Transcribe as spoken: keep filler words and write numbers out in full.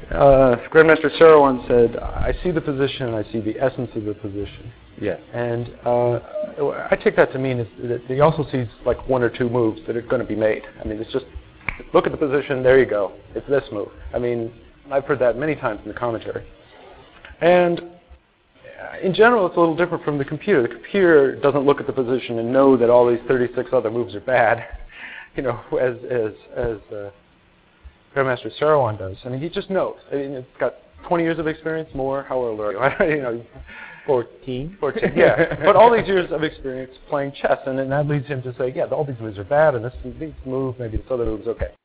Uh, Grandmaster Seirawan said, I see the position and I see the essence of the position. Yes. And uh, I take that to mean is that he also sees like one or two moves that are going to be made. I mean, it's just, look at the position, there you go. It's this move. I mean, I've heard that many times in the commentary. And in general, it's a little different from the computer. The computer doesn't look at the position and know that all these thirty-six other moves are bad, you know, as as as uh, Grandmaster Seirawan does. I mean, he just knows. I mean, it's got twenty years of experience, more. How old are you? you know, fourteen. fourteen, yeah. But all these years of experience playing chess, and then that leads him to say, yeah, all these moves are bad, and this, this move, maybe this other move's okay.